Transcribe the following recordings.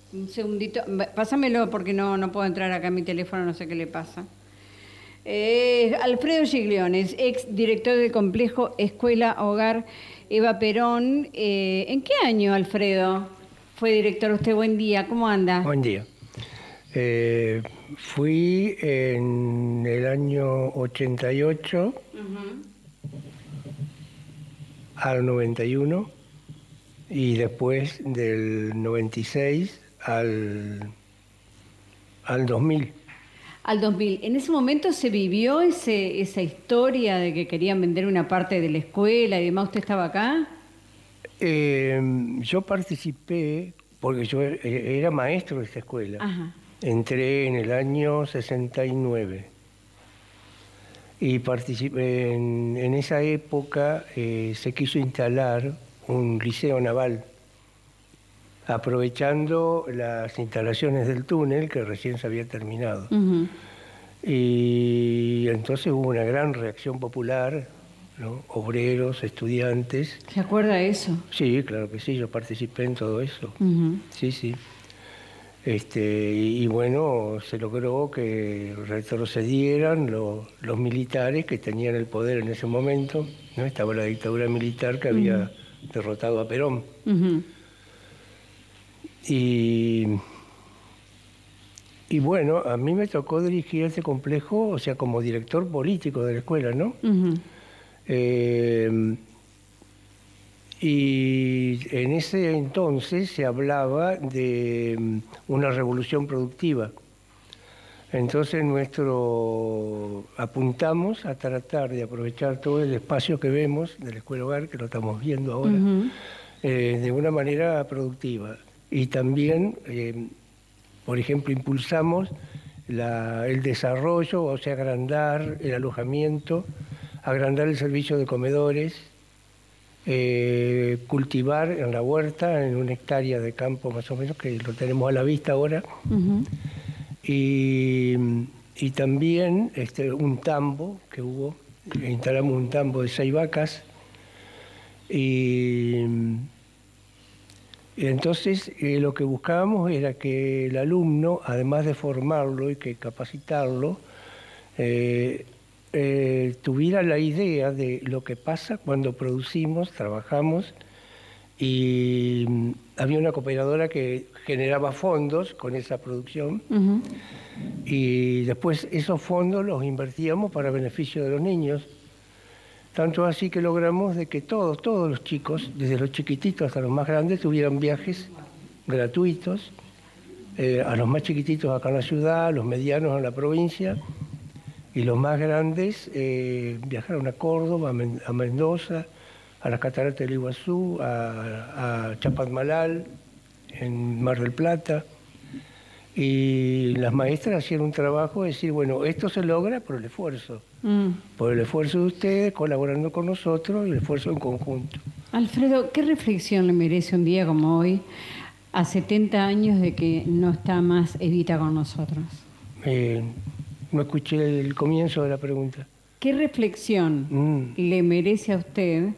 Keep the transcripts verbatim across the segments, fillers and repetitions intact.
Un segundito, Va- pásamelo porque no, no puedo entrar acá a mi teléfono, no sé qué le pasa. Eh, Alfredo Gigliones, ex director del complejo Escuela Hogar Eva Perón. Eh, ¿en qué año, Alfredo, fue director usted? Buen día, ¿cómo anda? Buen día. Eh, fui en el año ochenta y ocho Ujú. al noventa y uno y después del noventa y seis al, al dos mil. Al dos mil. ¿En ese momento se vivió ese, esa historia de que querían vender una parte de la escuela y demás? ¿Usted estaba acá? Eh, yo participé porque yo e- era maestro de esta escuela. Ajá. Entré en el año sesenta y nueve y participé en, en esa época. Eh, se quiso instalar un liceo naval, aprovechando las instalaciones del túnel que recién se había terminado. Ujú. Y entonces hubo una gran reacción popular, ¿no? Obreros, estudiantes. ¿Se acuerda de eso? Sí, claro que sí, yo participé en todo eso. Ujú. Sí, sí. Este, y, y bueno, se logró que retrocedieran lo- los militares que tenían el poder en ese momento, ¿no? Estaba la dictadura militar que Ujú. había derrotado a Perón. Ujú. Y Y bueno, a mí me tocó dirigir ese complejo, o sea, como director político de la escuela, ¿no? Ujú. Eh, y en ese entonces se hablaba de mm, una revolución productiva. Entonces nuestro apuntamos a tratar de aprovechar todo el espacio que vemos del Escuela Hogar, que lo estamos viendo ahora, Ujú. eh, de una manera productiva. Y también, eh, por ejemplo, impulsamos la- el desarrollo, o sea, agrandar el alojamiento, agrandar el servicio de comedores, eh, cultivar en la huerta, en una hectárea de campo más o menos, que lo tenemos a la vista ahora, Ujú. y, y también este, un tambo que hubo. Instalamos un tambo de seis vacas y, y entonces eh, lo que buscábamos era que el alumno, además de formarlo y que capacitarlo, eh, eh, tuviera la idea de lo que pasa cuando producimos, trabajamos, y mm, había una cooperadora que generaba fondos con esa producción Ujú. y después esos fondos los invertíamos para beneficio de los niños. Tanto así que logramos de que todos, todos los chicos, desde los chiquititos hasta los más grandes, tuvieran viajes gratuitos, eh, a los más chiquititos acá en la ciudad, a los medianos en la provincia, y los más grandes eh, viajaron a Córdoba, a, Men- a Mendoza, a las cataratas del Iguazú, a, a Chapadmalal, en Mar del Plata. Y las maestras hacían un trabajo de decir, bueno, esto se logra por el esfuerzo, Mm. por el esfuerzo de ustedes, colaborando con nosotros, y el esfuerzo en conjunto. Alfredo, ¿qué reflexión le merece un día como hoy, a setenta años de que no está más Evita con nosotros? Eh, no escuché el comienzo de la pregunta. ¿Qué reflexión Mm, le merece a usted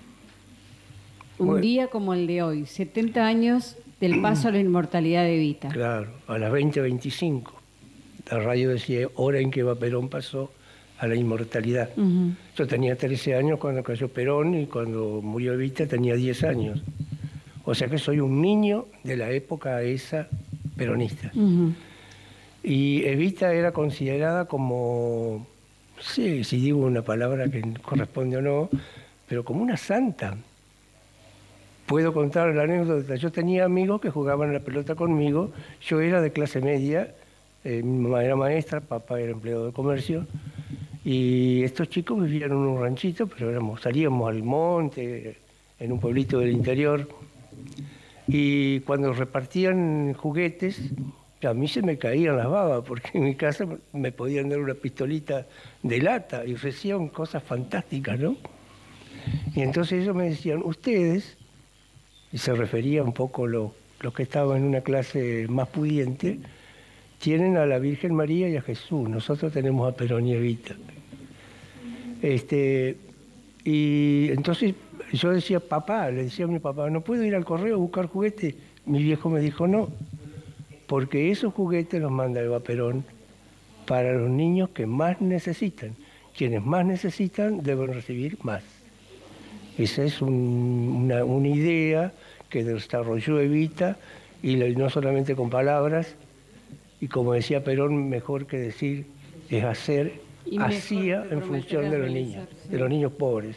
un bueno, día como el de hoy, setenta años del paso a la inmortalidad de Evita? claro, a las veinte veinticinco. La radio decía, hora en que Eva Perón pasó a la inmortalidad. Ujú. Yo tenía trece años cuando cayó Perón y cuando murió Evita tenía diez años. O sea que soy un niño de la época esa peronista. Ujú. Y Evita era considerada como, no sé si digo una palabra que corresponde o no, pero como una santa. Puedo contar la anécdota. Yo tenía amigos que jugaban a la pelota conmigo. Yo era de clase media, eh, mi mamá era maestra, papá era empleado de comercio. Y estos chicos vivían en un ranchito, pero éramos, salíamos al monte, en un pueblito del interior. Y cuando repartían juguetes, a mí se me caían las babas, porque en mi casa me podían dar una pistolita de lata y ofrecían cosas fantásticas, ¿no? Y entonces ellos me decían, ustedes, y se refería un poco lo, los que estaban en una clase más pudiente, tienen a la Virgen María y a Jesús, nosotros tenemos a Perón y Evita. Este, y entonces yo decía, papá, le decía a mi papá, ¿no puedo ir al correo a buscar juguetes? Mi viejo me dijo, no, porque esos juguetes los manda Eva Perón para los niños que más necesitan. Quienes más necesitan deben recibir más. Esa es un, una, una idea que desarrolló Evita, y no solamente con palabras, y como decía Perón, mejor que decir es hacer, hacía en función de los niños, de los niños pobres.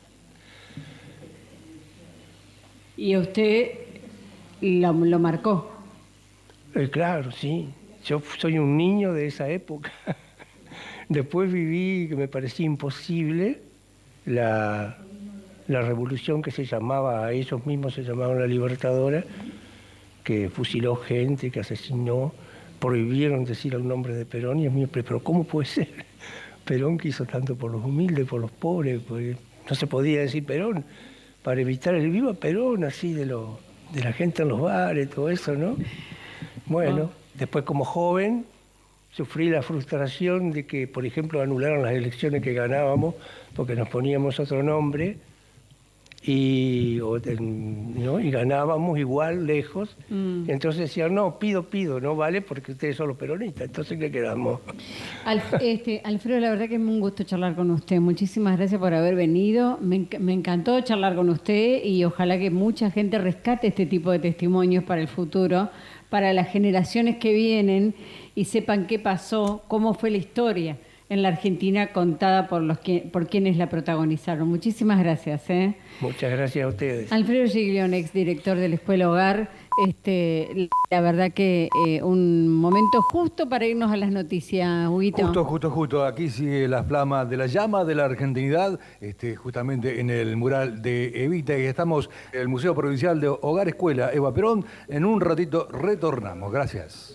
¿Y usted lo, lo marcó? Eh, claro, sí. Yo soy un niño de esa época. Después viví, que me parecía imposible, la, la revolución que se llamaba, a ellos mismos se llamaban la Libertadora, que fusiló gente, que asesinó, prohibieron decir el nombre de Perón, y es mío, pero ¿cómo puede ser? Perón que hizo tanto por los humildes, por los pobres, pues no se podía decir Perón, para evitar el viva Perón, así de, lo, de la gente en los bares, todo eso, ¿no? Bueno, después como joven sufrí la frustración de que, por ejemplo, anularon las elecciones que ganábamos porque nos poníamos otro nombre y, o, ¿no? y ganábamos igual lejos. Mm. Entonces decían, no, pido, pido, no vale porque ustedes son los peronistas. Entonces, ¿qué quedamos? Alf este, Alfredo, la verdad que es un gusto charlar con usted. Muchísimas gracias por haber venido. Me, me encantó charlar con usted y ojalá que mucha gente rescate este tipo de testimonios para el futuro, para las generaciones que vienen y sepan qué pasó, cómo fue la historia en la Argentina contada por los que, por quienes la protagonizaron. Muchísimas gracias. ¿eh? Muchas gracias a ustedes. Alfredo Giglione, ex director de la Escuela Hogar. Este, la verdad que eh, un momento justo para irnos a las noticias, Huguito. Justo, justo, justo. Aquí sigue la flama de la llama de la argentinidad, este, justamente en el mural de Evita, y estamos en el Museo Provincial de Hogar Escuela Eva Perón. En un ratito retornamos. Gracias.